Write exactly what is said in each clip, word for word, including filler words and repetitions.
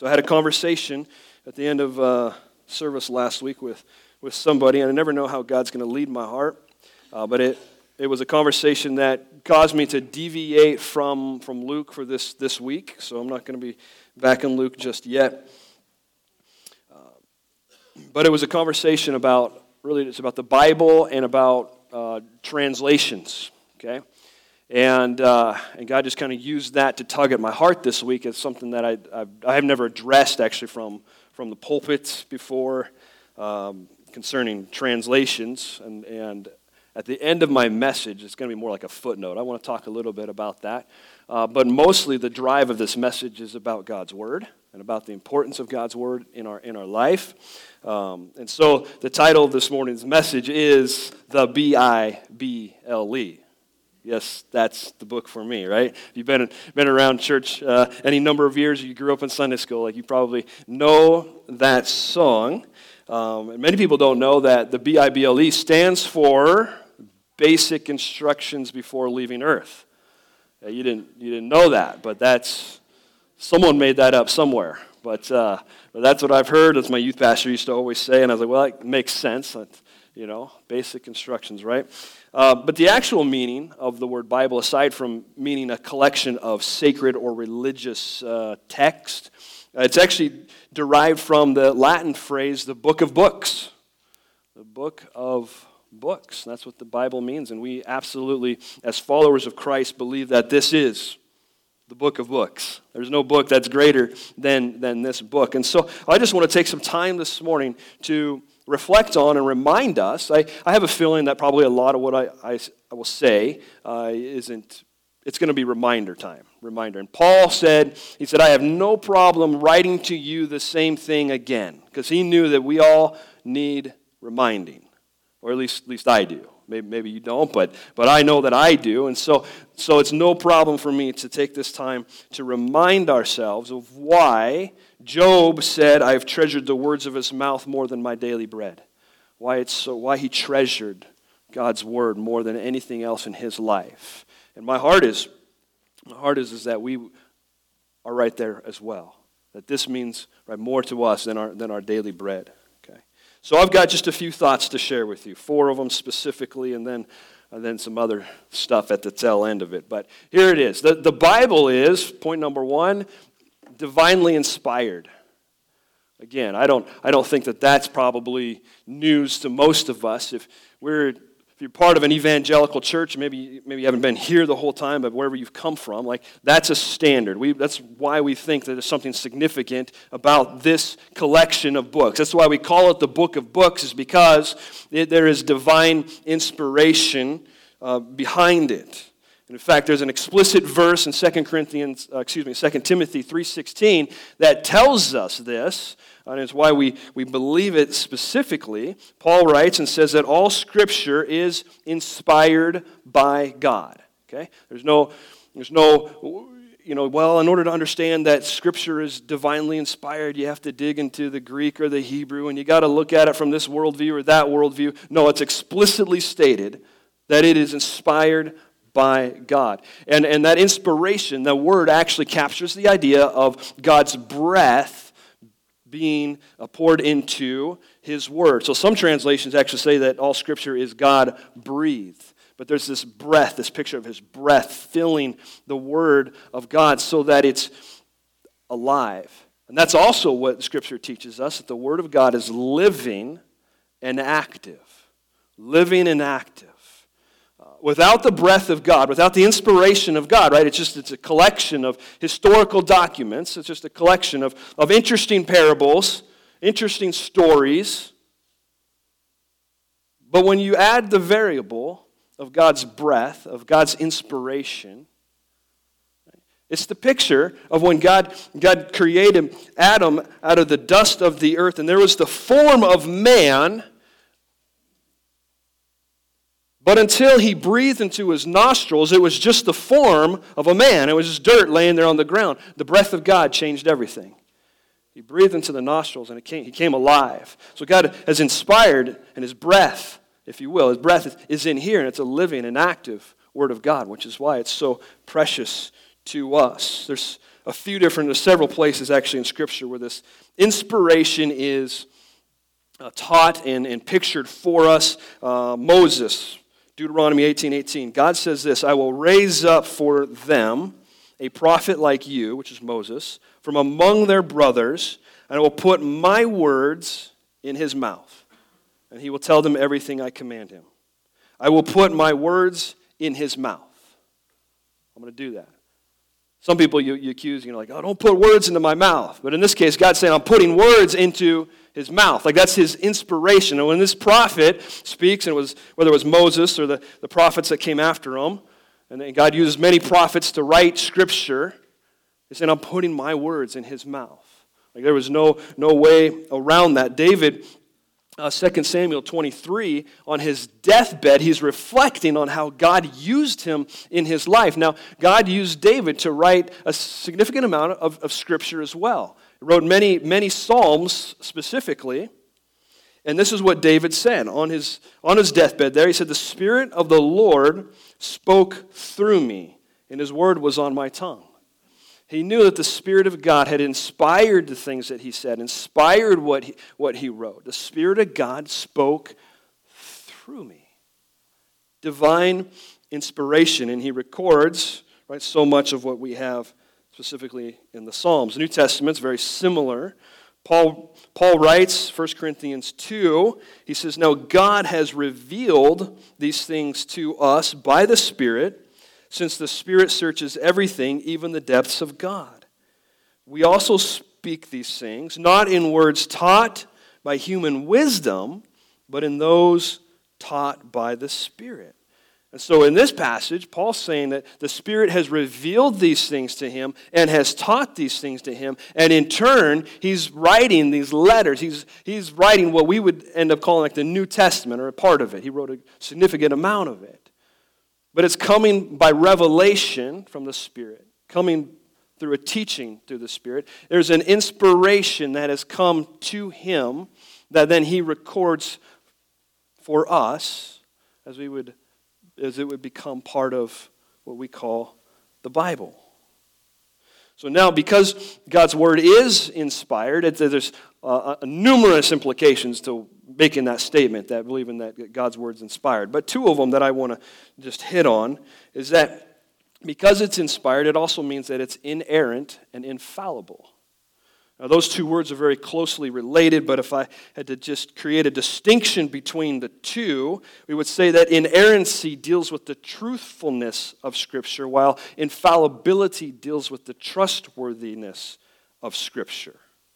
I had a conversation at the end of uh, service last week with, with somebody, and I never know how God's going to lead my heart, uh, but it it was a conversation that caused me to deviate from, from Luke for this, this week, so I'm not going to be back in Luke just yet. Uh, but it was a conversation about, really it's about the Bible and about uh, translations, okay? And uh, and God just kind of used that to tug at my heart this week as something that I I've, I have never addressed actually from from the pulpit before um, concerning translations. And and at the end of my message, it's going to be more like a footnote. I want to talk a little bit about that. Uh, but mostly the drive of this message is about God's Word and about the importance of God's Word in our in our life. Um, and so the title of this morning's message is the B I B L E. Yes, that's the book for me, right? If you've been been around church uh, any number of years, you grew up in Sunday school, like you probably know that song. Um, and many people don't know that the B I B L E stands for Basic Instructions Before Leaving Earth. Uh, you didn't you didn't know that, but that's someone made that up somewhere. But, uh, but that's what I've heard. That's my youth pastor used to always say, and I was like, well, it makes sense. That's, you know, basic instructions, right? Uh, but the actual meaning of the word Bible, aside from meaning a collection of sacred or religious uh, text, uh, it's actually derived from the Latin phrase, the book of books. The book of books. That's what the Bible means. And we absolutely, as followers of Christ, believe that this is the book of books. There's no book that's greater than, than this book. And so I just want to take some time this morning to reflect on and remind us. I, I have a feeling that probably a lot of what I, I, I will say uh, isn't, it's going to be reminder time, reminder. And Paul said, he said, I have no problem writing to you the same thing again, because he knew that we all need reminding, or at least, at least I do. Maybe, maybe you don't, but but I know that I do. And so, so it's no problem for me to take this time to remind ourselves of why Job said, I have treasured the words of his mouth more than my daily bread. Why it's so why he treasured God's word more than anything else in his life. And my heart is my heart is, is that we are right there as well. That this means right more to us than our than our daily bread. So I've got just a few thoughts to share with you, four of them specifically, and then and then some other stuff at the tail end of it. But here it is. The, the Bible is, point number one, divinely inspired. Again, I don't I don't think that that's probably news to most of us. If we're if you're part of an evangelical church, maybe maybe you haven't been here the whole time, but wherever you've come from, like that's a standard. We that's why we think that there's something significant about this collection of books. That's why we call it the book of books, is because it, there is divine inspiration uh, behind it. And in fact, there's an explicit verse in Second Corinthians, uh, excuse me, Second Timothy three sixteen that tells us this. And it's why we, we believe it specifically. Paul writes and says that all Scripture is inspired by God. Okay? There's no, there's no, you know, well, in order to understand that Scripture is divinely inspired, you have to dig into the Greek or the Hebrew, and you got to look at it from this worldview or that worldview. No, it's explicitly stated that it is inspired by God. And, and that inspiration, the word actually captures the idea of God's breath being poured into His Word. So some translations actually say that all Scripture is God-breathed. But there's this breath, this picture of His breath filling the Word of God so that it's alive. And that's also what Scripture teaches us, that the Word of God is living and active. Living and active. Without the breath of God, without the inspiration of God, right? It's just it's a collection of historical documents. It's just a collection of, of interesting parables, interesting stories. But when you add the variable of God's breath, of God's inspiration, it's the picture of when God, God created Adam out of the dust of the earth, and there was the form of man. But until he breathed into his nostrils, it was just the form of a man. It was just dirt laying there on the ground. The breath of God changed everything. He breathed into the nostrils and it came, he came alive. So God has inspired, and His breath, if you will, His breath is in here, and it's a living and active Word of God, which is why it's so precious to us. There's a few different, there's several places actually in Scripture where this inspiration is uh, taught and, and pictured for us. Uh, Moses, Deuteronomy eighteen eighteen. God says this, I will raise up for them a prophet like you, which is Moses, from among their brothers, and I will put my words in his mouth, and he will tell them everything I command him. I will put my words in his mouth. I'm going to do that. Some people you, you accuse, you know, like, oh, don't put words into my mouth. But in this case, God's saying, I'm putting words into his mouth. Like, that's his inspiration. And when this prophet speaks, and it was whether it was Moses or the, the prophets that came after him, and then God uses many prophets to write Scripture, he said, I'm putting my words in his mouth. Like, there was no, no way around that. David, uh, Second Samuel twenty-three, on his deathbed, he's reflecting on how God used him in his life. Now, God used David to write a significant amount of, of Scripture as well. He wrote many, many Psalms specifically. And this is what David said on his, on his deathbed there. He said, the Spirit of the Lord spoke through me, and his word was on my tongue. He knew that the Spirit of God had inspired the things that he said, inspired what he, what he wrote. The Spirit of God spoke through me. Divine inspiration, and he records, right, so much of what we have specifically in the Psalms. The New Testament's very similar. Paul, Paul writes, First Corinthians two, he says, now God has revealed these things to us by the Spirit, since the Spirit searches everything, even the depths of God. We also speak these things, not in words taught by human wisdom, but in those taught by the Spirit. And so in this passage, Paul's saying that the Spirit has revealed these things to him and has taught these things to him. And in turn, he's writing these letters. He's, he's writing what we would end up calling like the New Testament, or a part of it. He wrote a significant amount of it. But it's coming by revelation from the Spirit, coming through a teaching through the Spirit. There's an inspiration that has come to him that then he records for us as we would as it would become part of what we call the Bible. So now, because God's Word is inspired, it, there's uh, numerous implications to making that statement, that believing that God's Word's inspired. But two of them that I want to just hit on is that because it's inspired, it also means that it's inerrant and infallible. Now, those two words are very closely related, but if I had to just create a distinction between the two, we would say that inerrancy deals with the truthfulness of Scripture, while infallibility deals with the trustworthiness of Scripture.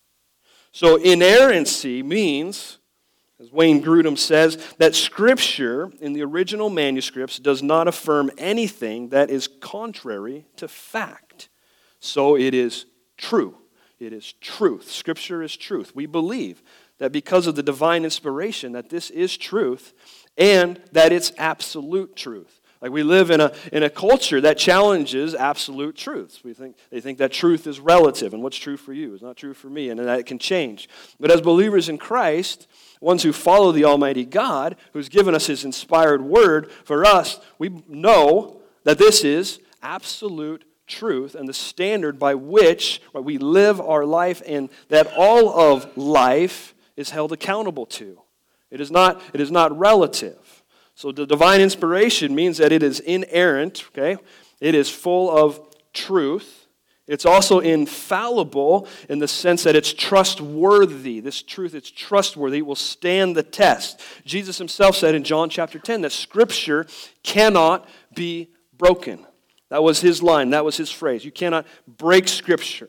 So inerrancy means, as Wayne Grudem says, that Scripture in the original manuscripts does not affirm anything that is contrary to fact. So it is true. It is truth. Scripture is truth. We believe that because of the divine inspiration that this is truth and that it's absolute truth. Like, we live in a in a culture that challenges absolute truths. We think they think that truth is relative, and what's true for you is not true for me, and that it can change. But as believers in Christ, ones who follow the Almighty God, who's given us His inspired word, for us, we know that this is absolute truth and the standard by which we live our life, and that all of life is held accountable to. It is not, it is not relative. So the divine inspiration means that it is inerrant, okay? It is full of truth. It's also infallible in the sense that it's trustworthy. This truth, it's trustworthy, will stand the test. Jesus himself said in John chapter ten that Scripture cannot be broken. That was his line. That was his phrase. You cannot break Scripture.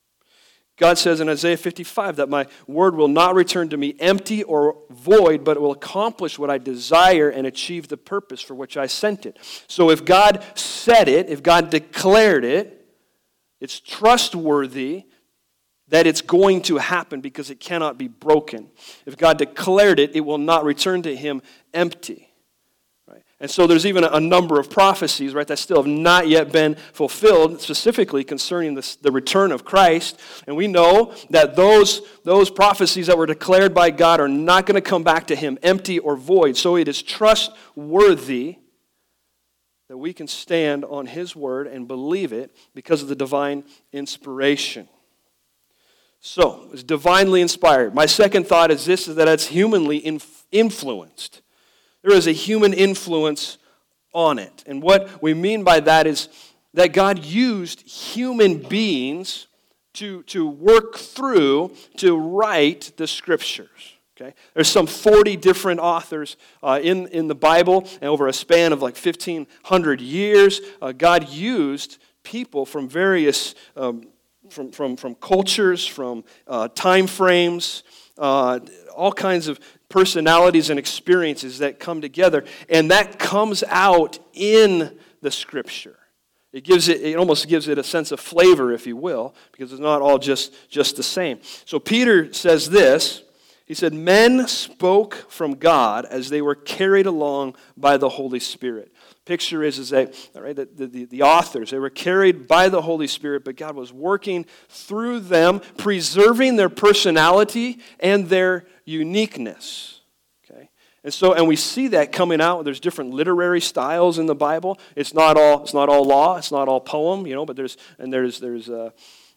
God says in Isaiah fifty-five that my word will not return to me empty or void, but it will accomplish what I desire and achieve the purpose for which I sent it. So if God said it, if God declared it, it's trustworthy that it's going to happen because it cannot be broken. If God declared it, it will not return to him empty. And so there's even a number of prophecies, right, that still have not yet been fulfilled, specifically concerning this, the return of Christ. And we know that those, those prophecies that were declared by God are not going to come back to him empty or void. So it is trustworthy that we can stand on His Word and believe it because of the divine inspiration. So, it's divinely inspired. My second thought is this, is that it's humanly inf- influenced. There is a human influence on it. And what we mean by that is that God used human beings to, to work through, to write the Scriptures. Okay? There's some forty different authors uh, in, in the Bible, and over a span of like fifteen hundred years, uh, God used people from various, um, from, from, from cultures, from uh, time frames, uh, all kinds of personalities and experiences that come together, and that comes out in the Scripture. It gives it, it almost gives it a sense of flavor, if you will, because it's not all just, just the same. So Peter says this. He said, men spoke from God as they were carried along by the Holy Spirit. Picture is, is that, all right, the, the, the authors, they were carried by the Holy Spirit, but God was working through them, preserving their personality and their uniqueness. Okay? And so, and we see that coming out. There's different literary styles in the Bible. It's not all, it's not all law, it's not all poem, you know, but there's, and there's, there's, uh,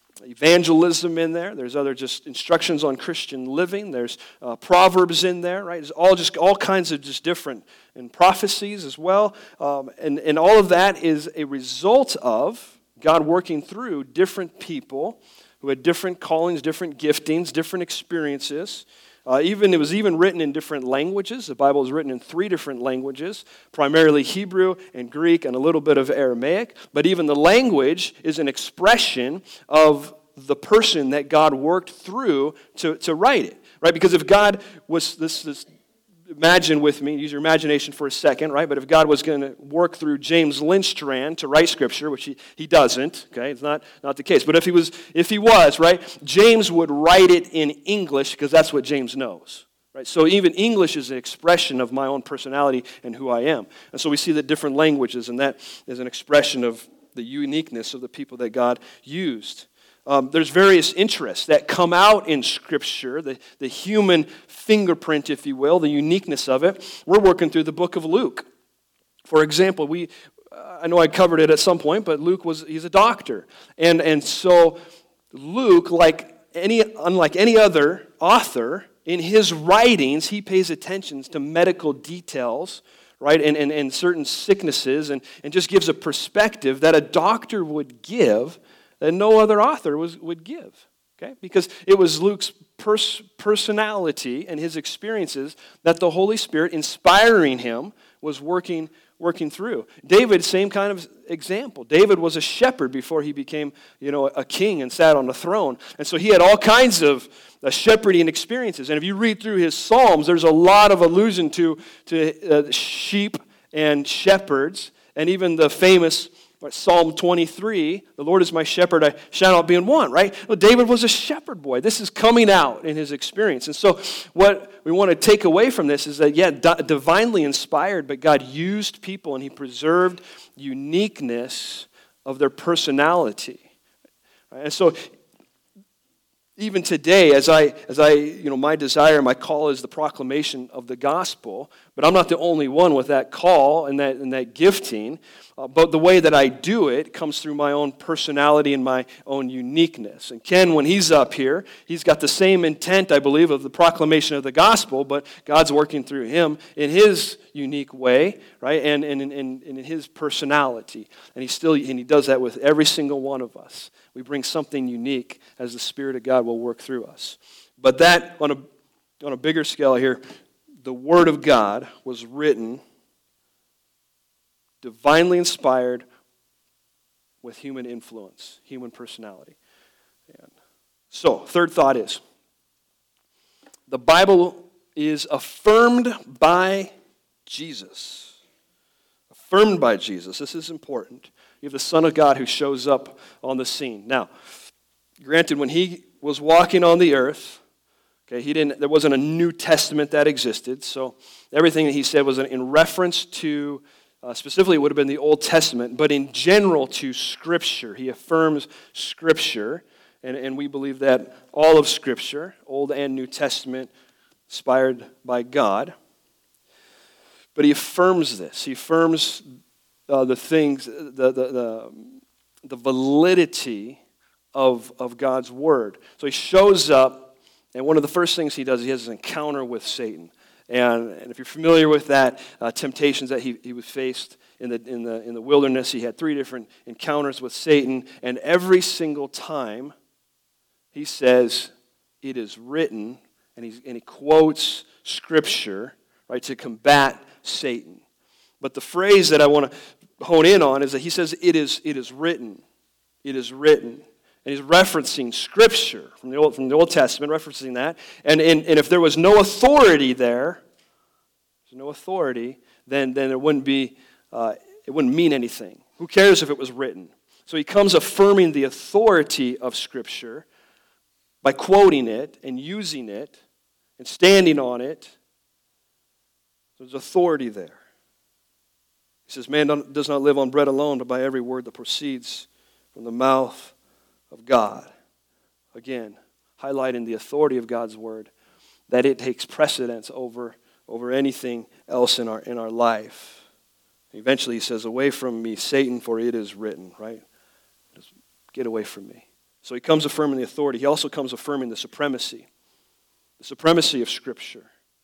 evangelism in there. There's other just instructions on Christian living. There's uh, proverbs in there, right? It's all just all kinds of just different, and prophecies as well. Um, and, and all of that is a result of God working through different people who had different callings, different giftings, different experiences. Uh, even it was even written in different languages. The Bible is written in three different languages, primarily Hebrew and Greek and a little bit of Aramaic. But even the language is an expression of the person that God worked through to, to write it, right? Because if God was this, this imagine with me, use your imagination for a second, right? But if God was going to work through James Lindstrand to write Scripture, which he, he doesn't, okay, it's not, not the case. But if he was, if he was, right, James would write it in English because that's what James knows, right? So even English is an expression of my own personality and who I am. And so we see the different languages, and that is an expression of the uniqueness of the people that God used. Um, there's various interests that come out in Scripture, the, the human fingerprint, if you will, the uniqueness of it. We're working through the book of Luke. For example, we uh, I know I covered it at some point, but Luke was he's a doctor. And, and so Luke, like any unlike any other author, in his writings, he pays attention to medical details, right, and, and, and certain sicknesses, and, and just gives a perspective that a doctor would give that no other author was, would give, okay? Because it was Luke's pers- personality and his experiences that the Holy Spirit, inspiring him, was working working through. David, same kind of example. David was a shepherd before he became, you know, a king and sat on the throne. And so he had all kinds of uh, shepherding experiences. And if you read through his Psalms, there's a lot of allusion to, to uh, sheep and shepherds, and even the famous Psalm twenty-three, the Lord is my shepherd, I shall not be in want, right? Well, David was a shepherd boy. This is coming out in his experience. And so what we want to take away from this is that, yeah, di- divinely inspired, but God used people and he preserved uniqueness of their personality. Right? And so even today, as I, as I, you know, my desire, my call is the proclamation of the gospel, but I'm not the only one with that call and that, and that gifting. Uh, but the way that I do it comes through my own personality and my own uniqueness. And Ken, when he's up here, he's got the same intent, I believe, of the proclamation of the gospel, but God's working through him in his unique way, right, and, and, and, and in his personality. And he still, and he does that with every single one of us. We bring something unique as the Spirit of God will work through us. But that, on a, on a bigger scale here, the Word of God was written, divinely inspired, with human influence, human personality. And so, third thought is, the Bible is affirmed by Jesus. Affirmed by Jesus. This is important. You have the Son of God who shows up on the scene. Now, granted, when he was walking on the earth, okay, he didn't. There wasn't a New Testament that existed, so everything that he said was in reference to, uh, specifically it would have been the Old Testament, but in general to Scripture. He affirms Scripture, and, and we believe that all of Scripture, Old and New Testament, inspired by God. But he affirms this. He affirms uh, the things, the, the, the, the validity of, of God's word. So he shows up, and one of the first things he does, he has an encounter with Satan. And, and if you're familiar with that, uh, temptations that he, he was faced in the, in, the, in the wilderness, he had three different encounters with Satan, and every single time he says, it is written, and, he's, and he quotes Scripture, right, to combat Satan. But the phrase that I want to hone in on is that he says, it is, it is written. It is written. And he's referencing Scripture from the Old, from the Old Testament, referencing that. And, and, and if there was no authority there, there's no authority, then, then it wouldn't be, uh, it wouldn't mean anything. Who cares if it was written? So he comes affirming the authority of Scripture by quoting it and using it and standing on it. There's authority there. He says, man does not live on bread alone, but by every word that proceeds from the mouth of God. Again, highlighting the authority of God's word, that it takes precedence over, over anything else in our, in our life. Eventually he says, away from me, Satan, for it is written, right? Just get away from me. So he comes affirming the authority. He also comes affirming the supremacy, the supremacy of Scripture.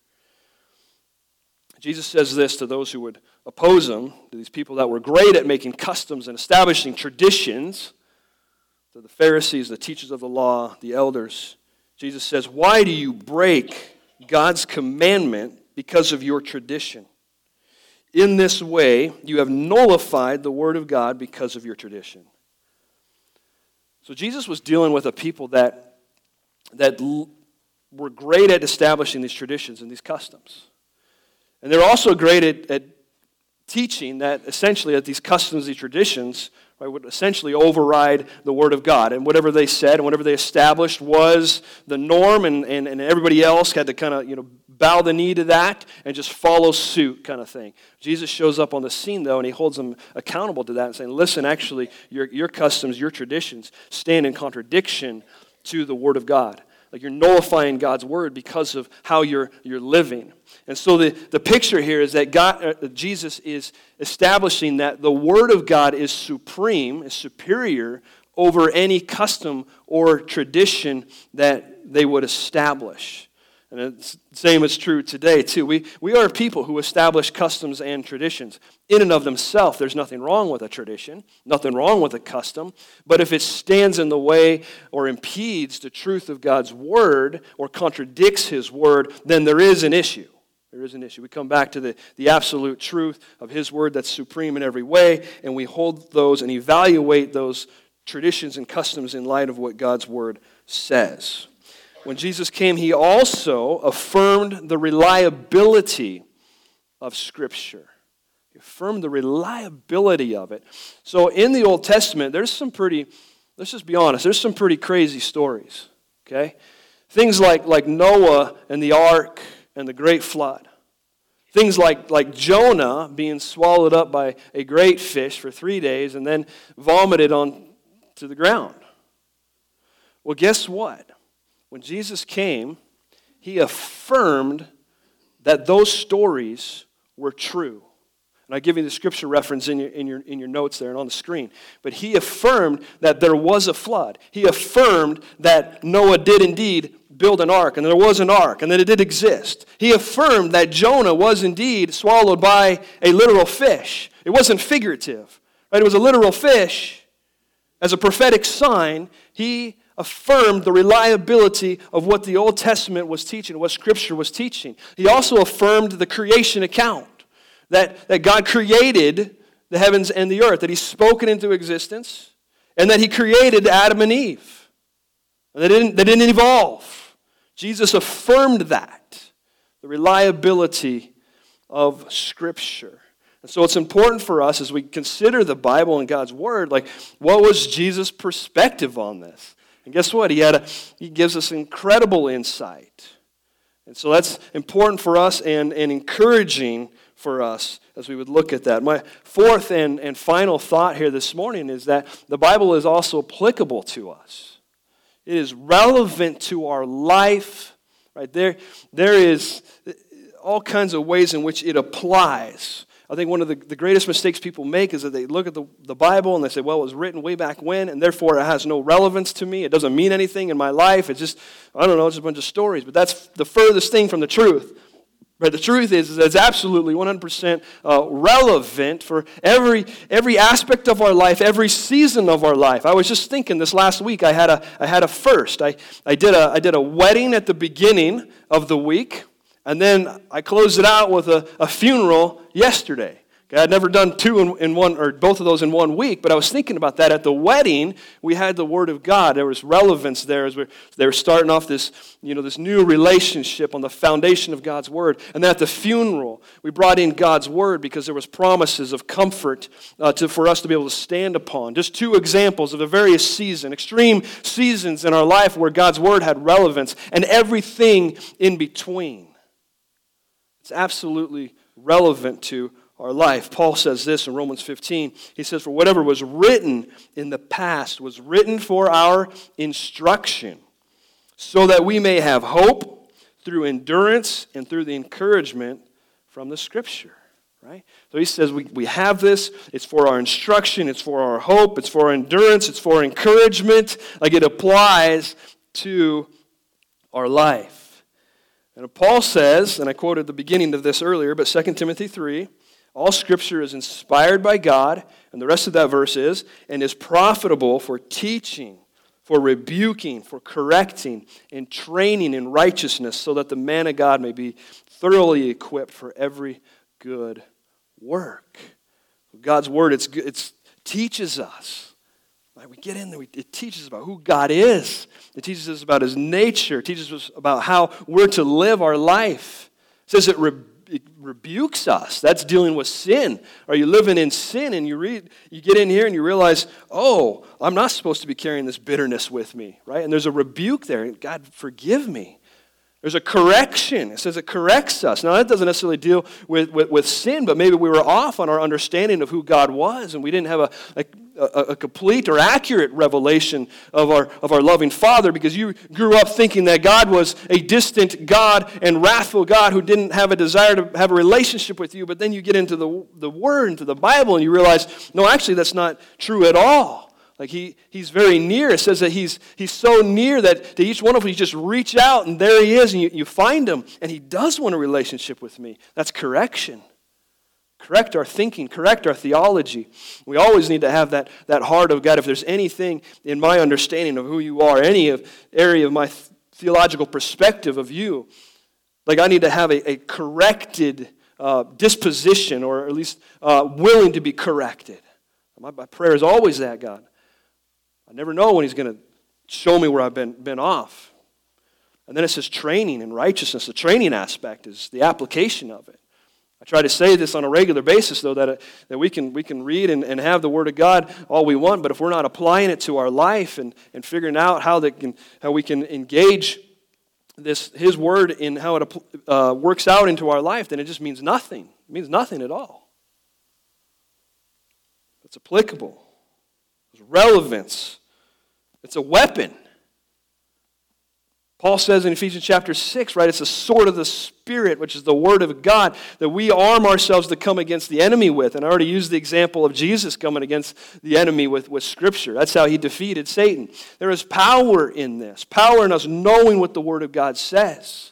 Jesus says this to those who would oppose him, to these people that were great at making customs and establishing traditions, to the Pharisees, the teachers of the law, the elders. Jesus says, why do you break God's commandment because of your tradition? In this way, you have nullified the word of God because of your tradition. So Jesus was dealing with a people that, that l- were great at establishing these traditions and these customs. And they're also great at, at teaching that essentially that these customs, these traditions, right, would essentially override the Word of God. And whatever they said and whatever they established was the norm, and, and, and everybody else had to kind of, you know, bow the knee to that and just follow suit kind of thing. Jesus shows up on the scene, though, and he holds them accountable to that and saying, listen, actually, your, your customs, your traditions stand in contradiction to the Word of God. Like you're nullifying God's word because of how you're you're living. And so the, the picture here is that God, uh, Jesus is establishing that the word of God is supreme, is superior over any custom or tradition that they would establish. And the same is true today, too. We, we are people who establish customs and traditions. In and of themselves, there's nothing wrong with a tradition, nothing wrong with a custom. But if it stands in the way or impedes the truth of God's word or contradicts his word, then there is an issue. There is an issue. We come back to the, the absolute truth of his word that's supreme in every way, and we hold those and evaluate those traditions and customs in light of what God's word says. When Jesus came, he also affirmed the reliability of Scripture. He affirmed the reliability of it. So in the Old Testament, there's some pretty, let's just be honest, there's some pretty crazy stories, okay? Things like, like Noah and the ark and the great flood. Things like, like Jonah being swallowed up by a great fish for three days and then vomited on to the ground. Well, guess what? When Jesus came, he affirmed that those stories were true. And I give you the scripture reference in your, in your, in your notes there and on the screen. But he affirmed that there was a flood. He affirmed that Noah did indeed build an ark, and there was an ark, and that it did exist. He affirmed that Jonah was indeed swallowed by a literal fish. It wasn't figurative, right? It was a literal fish. As a prophetic sign, he affirmed the reliability of what the Old Testament was teaching, what Scripture was teaching. He also affirmed the creation account, that, that God created the heavens and the earth, that he spoke it into existence, and that he created Adam and Eve. And they didn't, they didn't evolve. Jesus affirmed that, the reliability of Scripture. And so it's important for us as we consider the Bible and God's Word, like, what was Jesus' perspective on this? And guess what? He had a, he gives us incredible insight. And so that's important for us and, and encouraging for us as we would look at that. My fourth and, and final thought here this morning is that the Bible is also applicable to us. It is relevant to our life. Right? There, there is all kinds of ways in which it applies. I think one of the, the greatest mistakes people make is that they look at the, the Bible and they say, well, it was written way back when, and therefore it has no relevance to me. It doesn't mean anything in my life. It's just, I don't know, it's just a bunch of stories. But that's the furthest thing from the truth. But the truth is, is that it's absolutely one hundred percent uh, relevant for every every aspect of our life, every season of our life. I was just thinking this last week, I had a I had a first. I, I did a I did a wedding at the beginning of the week. And then I closed it out with a, a funeral yesterday. Okay, I'd never done two in, in one, or both of those in one week, but I was thinking about that. At the wedding, we had the Word of God. There was relevance there as we're, they were starting off this, you know, this new relationship on the foundation of God's Word. And then at the funeral, we brought in God's Word because there was promises of comfort uh, to, for us to be able to stand upon. Just two examples of a various season, extreme seasons in our life where God's Word had relevance, and everything in between. It's absolutely relevant to our life. Paul says this in Romans fifteen. He says, for whatever was written in the past was written for our instruction, so that we may have hope through endurance and through the encouragement from the Scripture. Right? So he says we, we have this. It's for our instruction. It's for our hope. It's for our endurance. It's for encouragement. Like it applies to our life. And Paul says, and I quoted the beginning of this earlier, but Second Timothy three, all Scripture is inspired by God, and the rest of that verse is, and is profitable for teaching, for rebuking, for correcting, and training in righteousness, so that the man of God may be thoroughly equipped for every good work. God's Word, it's it's teaches us. Right? We get in there, we, it teaches us about who God is. It teaches us about His nature. It teaches us about how we're to live our life. It says it, re, it rebukes us. That's dealing with sin. Are you living in sin and you read, you get in here and you realize, oh, I'm not supposed to be carrying this bitterness with me, right? And there's a rebuke there. God, forgive me. There's a correction. It says it corrects us. Now, that doesn't necessarily deal with, with, with sin, but maybe we were off on our understanding of who God was, and we didn't have a, a, a complete or accurate revelation of our, of our loving Father, because you grew up thinking that God was a distant God and wrathful God who didn't have a desire to have a relationship with you, but then you get into the, the Word, into the Bible, and you realize, no, actually, that's not true at all. Like he, he's very near. It says that he's, he's so near that to each one of us, you just reach out and there he is and you, you find him. And he does want a relationship with me. That's correction. Correct our thinking. Correct our theology. We always need to have that, that heart of God. If there's anything in my understanding of who you are, any of, area of my th- theological perspective of you, like I need to have a, a corrected uh, disposition, or at least uh, willing to be corrected. My, my prayer is always that, God. I never know when He's going to show me where I've been, been off. And then it says training in righteousness. The training aspect is the application of it. I try to say this on a regular basis, though, that, that we can we can read and, and have the Word of God all we want, but if we're not applying it to our life and, and figuring out how, that can, how we can engage this His Word in how it uh, works out into our life, then it just means nothing. It means nothing at all. It's applicable. There's relevance. It's a weapon. Paul says in Ephesians chapter six, right, it's a sword of the Spirit, which is the Word of God, that we arm ourselves to come against the enemy with. And I already used the example of Jesus coming against the enemy with, with Scripture. That's how He defeated Satan. There is power in this, power in us knowing what the Word of God says.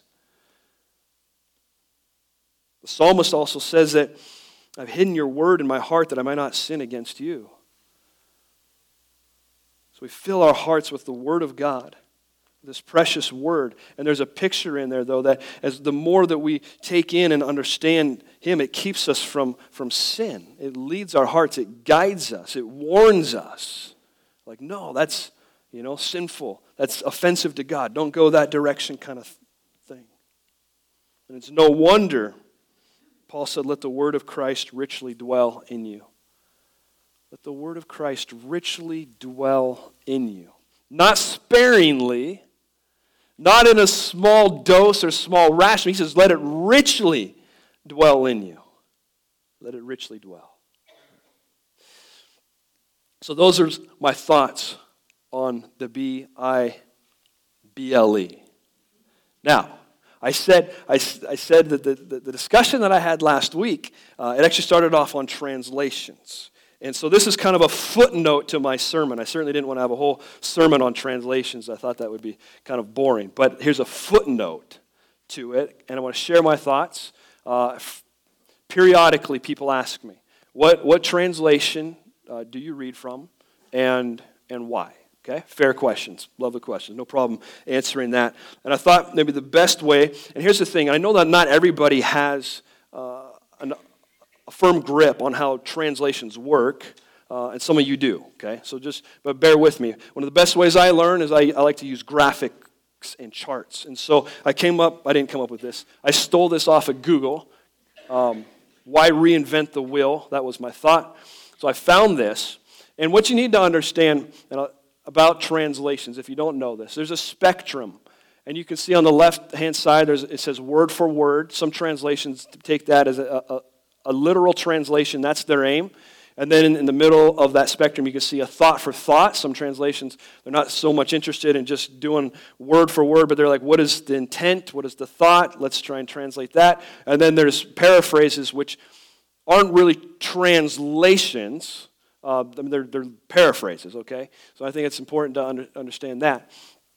The psalmist also says that I've hidden your word in my heart that I might not sin against you. So we fill our hearts with the Word of God, this precious Word. And there's a picture in there, though, that as the more that we take in and understand Him, it keeps us from, from sin. It leads our hearts. It guides us. It warns us. Like, no, that's, you know, sinful. That's offensive to God. Don't go that direction kind of thing. And it's no wonder Paul said, let the word of Christ richly dwell in you. Let the word of Christ richly dwell in you. Not sparingly, not in a small dose or small ration. He says, let it richly dwell in you. Let it richly dwell. So those are my thoughts on the B I B L E. Now, I said, I, I said that the, the, the discussion that I had last week, uh, it actually started off on translations. And so this is kind of a footnote to my sermon. I certainly didn't want to have a whole sermon on translations. I thought that would be kind of boring. But here's a footnote to it, and I want to share my thoughts. Uh, f- periodically, people ask me, what, what translation uh, do you read from, and and why? Okay, fair questions. Love the questions. No problem answering that. And I thought maybe the best way, and here's the thing, I know that not everybody has uh, an, a firm grip on how translations work, uh, and some of you do, okay? So just, but bear with me. One of the best ways I learn is I, I like to use graphics and charts. And so I came up, I didn't come up with this, I stole this off of Google. Um, why reinvent the wheel? That was my thought. So I found this, and what you need to understand, and I'll, about translations, if you don't know this. There's a spectrum, and you can see on the left-hand side, there's, it says word for word. Some translations take that as a, a, a literal translation. That's their aim. And then in, in the middle of that spectrum, you can see a thought for thought. Some translations, they're not so much interested in just doing word for word, but they're like, what is the intent? What is the thought? Let's try and translate that. And then there's paraphrases, which aren't really translations. Uh, I mean, they're, they're paraphrases, okay? So I think it's important to under, understand that.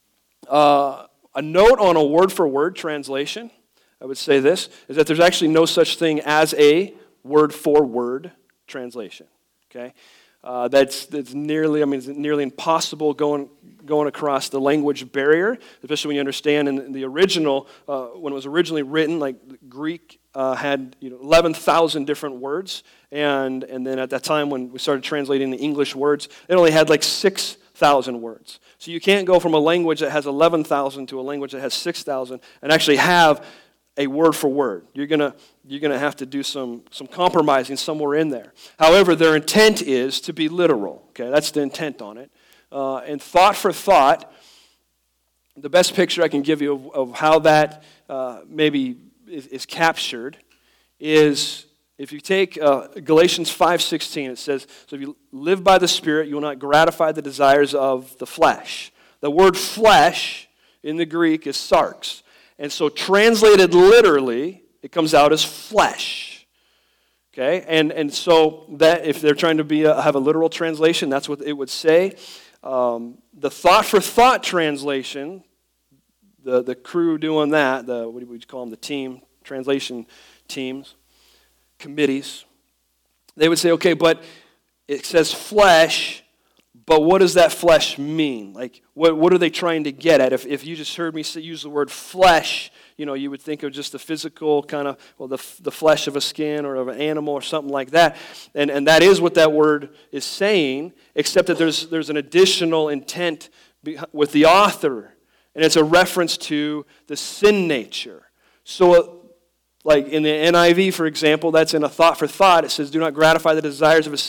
Uh, a note on a word-for-word translation, I would say this, is that there's actually no such thing as a word-for-word translation, okay? Uh, that's that's nearly, I mean, it's nearly impossible going going across the language barrier, especially when you understand in the original, uh, when it was originally written, like Greek uh, had you know eleven thousand different words, and and then at that time when we started translating the English words, it only had like six thousand words. So you can't go from a language that has eleven thousand to a language that has six thousand and actually have a word for word. You're gonna you're gonna have to do some some compromising somewhere in there. However, their intent is to be literal. Okay, that's the intent on it. Uh, and thought for thought, the best picture I can give you of, of how that uh, maybe is, is captured is if you take uh, Galatians five sixteen. It says, "So if you live by the Spirit, you will not gratify the desires of the flesh." The word "flesh" in the Greek is sarx. And so translated literally, it comes out as flesh. Okay? And and so that if they're trying to be a, have a literal translation, that's what it would say. Um, the thought for thought translation, the, the crew doing that, the what do we call them, the team, translation teams, committees, they would say, okay, but it says flesh, but what does that flesh mean? Like, what what are they trying to get at? If if you just heard me say, use the word flesh, you know, you would think of just the physical kind of, well, the the flesh of a skin or of an animal or something like that. And and that is what that word is saying, except that there's there's an additional intent with the author, and it's a reference to the sin nature. So, like in the N I V, for example, that's in a thought for thought. It says, do not gratify the desires of a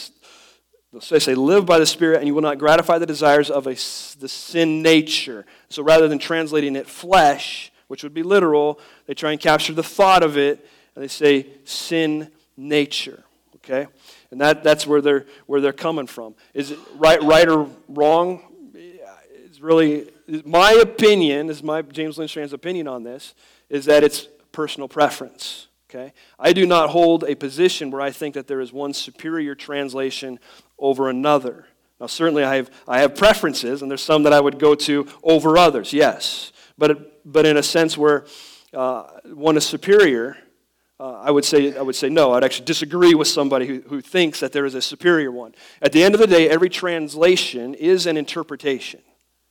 So they say, live by the Spirit, and you will not gratify the desires of a, the sin nature. So rather than translating it flesh, which would be literal, they try and capture the thought of it, and they say sin nature. Okay, and that, that's where they're where they're coming from. Is it right, right or wrong? It's really my opinion. This is my James Lindstrand's opinion on this. Is that it's personal preference. Okay, I do not hold a position where I think that there is one superior translation over another. Now, certainly I have I have preferences, and there's some that I would go to over others, yes. But but in a sense where uh, one is superior, uh, I would say I would say no. I'd actually disagree with somebody who, who thinks that there is a superior one. At the end of the day, every translation is an interpretation.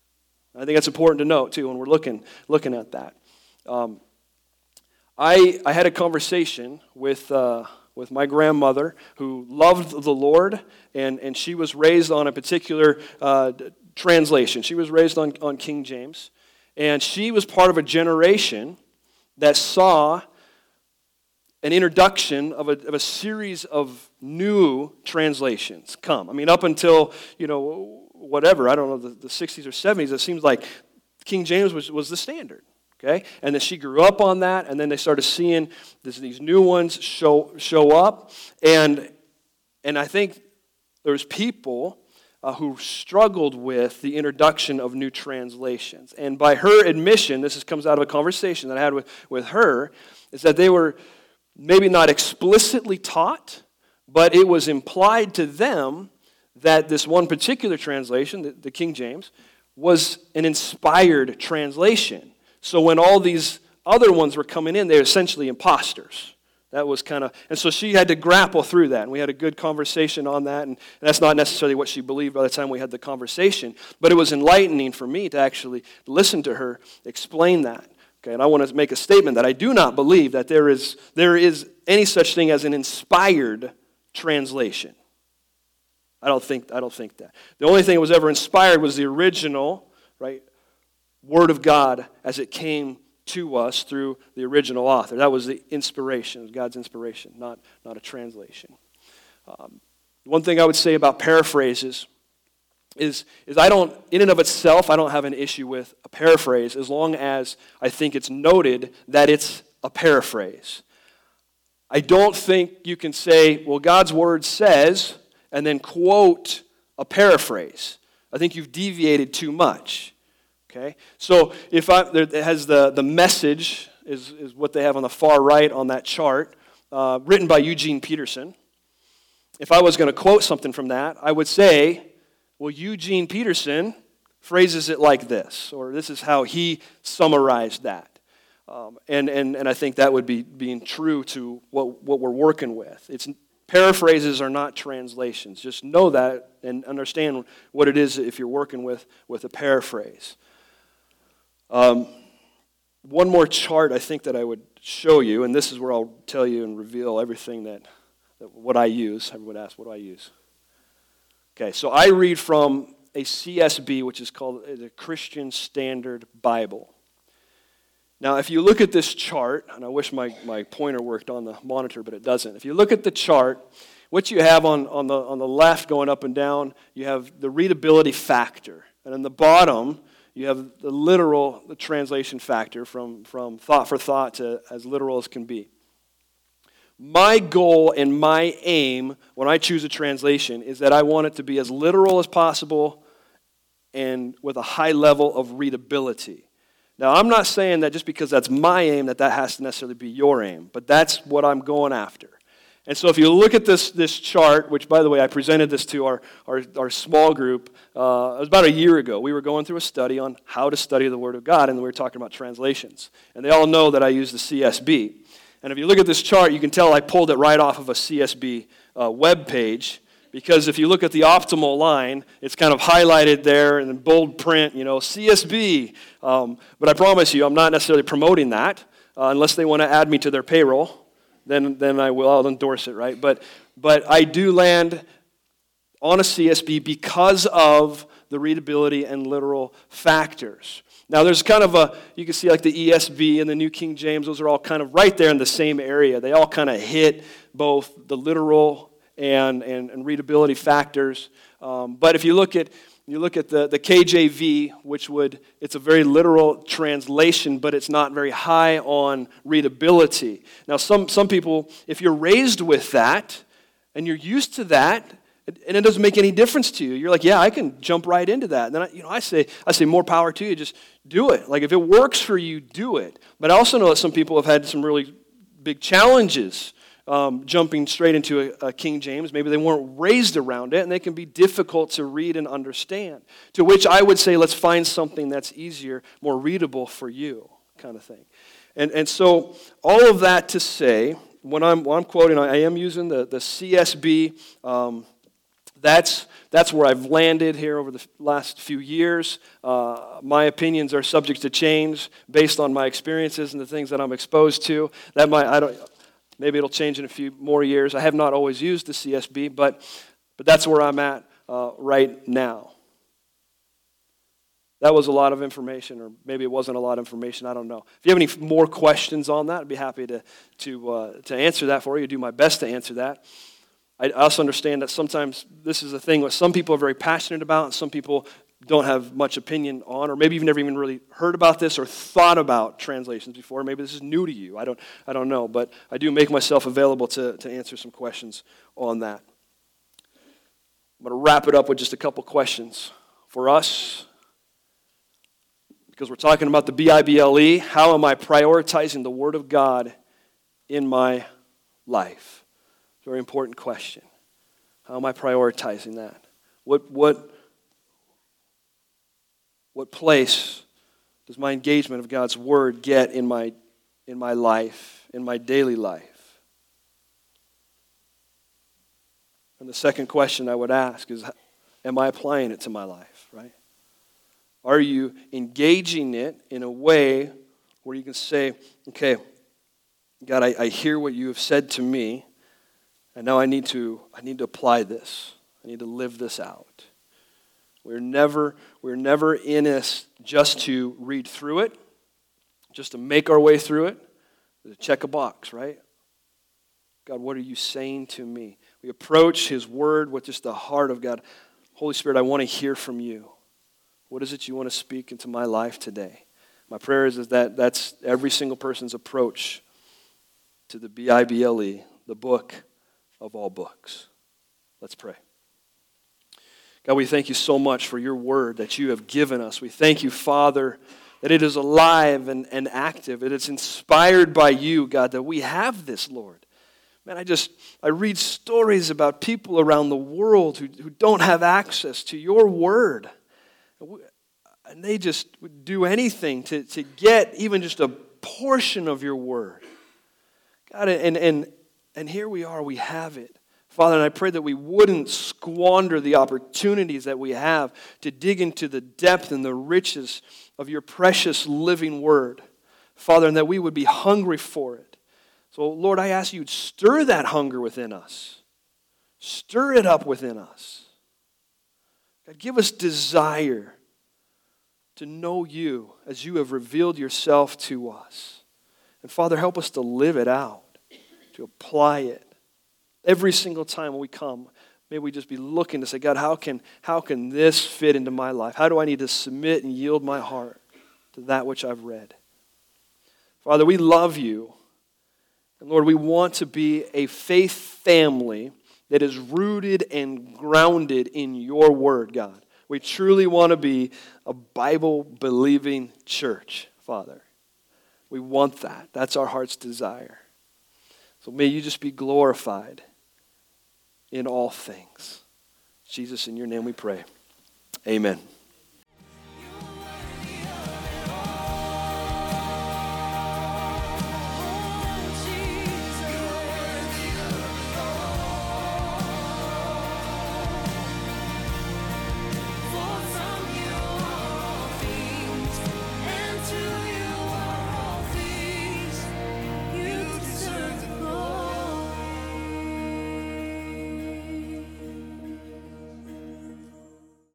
I think that's important to note too when we're looking looking at that. Um, I I had a conversation with. Uh, with my grandmother who loved the Lord, and, and she was raised on a particular uh, translation. She was raised on, on King James, and she was part of a generation that saw an introduction of a, of a series of new translations come. I mean, up until, you know, whatever, I don't know, the, the sixties or seventies, it seems like King James was, was the standard. Okay, and then she grew up on that, and then they started seeing this, these new ones show show up, and and I think there's people uh, who struggled with the introduction of new translations. And by her admission, this is, comes out of a conversation that I had with, with her, is that they were maybe not explicitly taught, but it was implied to them that this one particular translation, the, the King James, was an inspired translation. So when all these other ones were coming in, they were essentially imposters. That was kind of, and so she had to grapple through that, and we had a good conversation on that, and, and that's not necessarily what she believed by the time we had the conversation, but it was enlightening for me to actually listen to her explain that. Okay, and I want to make a statement that I do not believe that there is there is any such thing as an inspired translation. I don't think I don't think that. The only thing that was ever inspired was the original, right, Word of God as it came to us through the original author. That was the inspiration, God's inspiration, not, not a translation. Um, one thing I would say about paraphrases is, is I don't, in and of itself, I don't have an issue with a paraphrase as long as I think it's noted that it's a paraphrase. I don't think you can say, well, God's word says, and then quote a paraphrase. I think you've deviated too much. Okay, so if I, there, it has the, the message, is, is what they have on the far right on that chart, uh, written by Eugene Peterson. If I was going to quote something from that, I would say, well, Eugene Peterson phrases it like this, or this is how he summarized that. Um, and, and, and I think that would be being true to what, what we're working with. It's paraphrases are not translations. Just know that and understand what it is if you're working with, with a paraphrase. Um, one more chart I think that I would show you, and this is where I'll tell you and reveal everything that, that what I use. Everyone asks, what do I use? Okay, so I read from a C S B, which is called the Christian Standard Bible. Now, if you look at this chart, and I wish my, my pointer worked on the monitor, but it doesn't. If you look at the chart, what you have on, on, the, on the left going up and down, you have the readability factor. And on the bottom, you have the literal the translation factor from, from thought for thought to as literal as can be. My goal and my aim when I choose a translation is that I want it to be as literal as possible and with a high level of readability. Now, I'm not saying that just because that's my aim that that has to necessarily be your aim, but that's what I'm going after. And so if you look at this, this chart, which, by the way, I presented this to our, our, our small group, uh, it was about a year ago. We were going through a study on how to study the Word of God, and we were talking about translations. And they all know that I use the C S B. And if you look at this chart, you can tell I pulled it right off of a C S B uh, web page, because if you look at the optimal line, it's kind of highlighted there and in bold print, you know, C S B. Um, but I promise you, I'm not necessarily promoting that, uh, unless they want to add me to their payroll. Then, then I will. I'll endorse it, right? But, but I do land on a C S B because of the readability and literal factors. Now, there's kind of a, you can see like the E S V and the New King James, those are all kind of right there in the same area. They all kind of hit both the literal and, and, and readability factors. Um, but if you look at You look at the, the K J V, which would, it's a very literal translation, but it's not very high on readability. Now, some, some people, if you're raised with that, and you're used to that, and it doesn't make any difference to you, you're like, yeah, I can jump right into that. And then I, you know, I say, I say more power to you, just do it. Like, if it works for you, do it. But I also know that some people have had some really big challenges Um, jumping straight into a, a King James. Maybe they weren't raised around it, and they can be difficult to read and understand. To which I would say, let's find something that's easier, more readable for you, kind of thing. And and so all of that to say, when I'm when I'm quoting, I am using the the C S B. Um, that's that's where I've landed here over the last few years. Uh, my opinions are subject to change based on my experiences and the things that I'm exposed to. That might I don't. Maybe it'll change in a few more years. I have not always used the C S B, but, but that's where I'm at uh, right now. That was a lot of information, or maybe it wasn't a lot of information. I don't know. If you have any more questions on that, I'd be happy to, to, uh, to answer that for you, do my best to answer that. I also understand that sometimes this is a thing that some people are very passionate about, and some people don't have much opinion on, or maybe you've never even really heard about this or thought about translations before. Maybe this is new to you. I don't I don't know, but I do make myself available to, to answer some questions on that. I'm going to wrap it up with just a couple questions for us, because we're talking about the B I B L E. How am I prioritizing the Word of God in my life? Very important question. How am I prioritizing that? What, what, what place does my engagement of God's Word get in my, in my life, in my daily life? And the second question I would ask is, am I applying it to my life, right? Are you engaging it in a way where you can say, okay, God, I, I hear what you have said to me, and now I need to I need to apply this. I need to live this out. We're never we're never in this just to read through it, just to make our way through it, to check a box, right? God, what are you saying to me? We approach His Word with just the heart of God. Holy Spirit, I want to hear from you. What is it you want to speak into my life today? My prayer is, is that that's every single person's approach to the B I B L E, the book of all books. Let's pray. God, we thank you so much for your Word that you have given us. We thank you, Father, that it is alive and, and active, that it's inspired by you, God, that we have this, Lord. Man, I just, I read stories about people around the world who, who don't have access to your Word. And they just would do anything to, to get even just a portion of your Word. God, and, and, and here we are, we have it. Father, and I pray that we wouldn't squander the opportunities that we have to dig into the depth and the riches of your precious living Word. Father, and that we would be hungry for it. So, Lord, I ask you to stir that hunger within us. Stir it up within us. God, give us desire to know you as you have revealed yourself to us. And Father, help us to live it out, to apply it. Every single time when we come, may we just be looking to say, God, how can, how can this fit into my life? How do I need to submit and yield my heart to that which I've read? Father, we love you. And Lord, we want to be a faith family that is rooted and grounded in your Word, God. We truly want to be a Bible-believing church, Father. We want that. That's our heart's desire. So may you just be glorified in all things. Jesus, in your name we pray. Amen.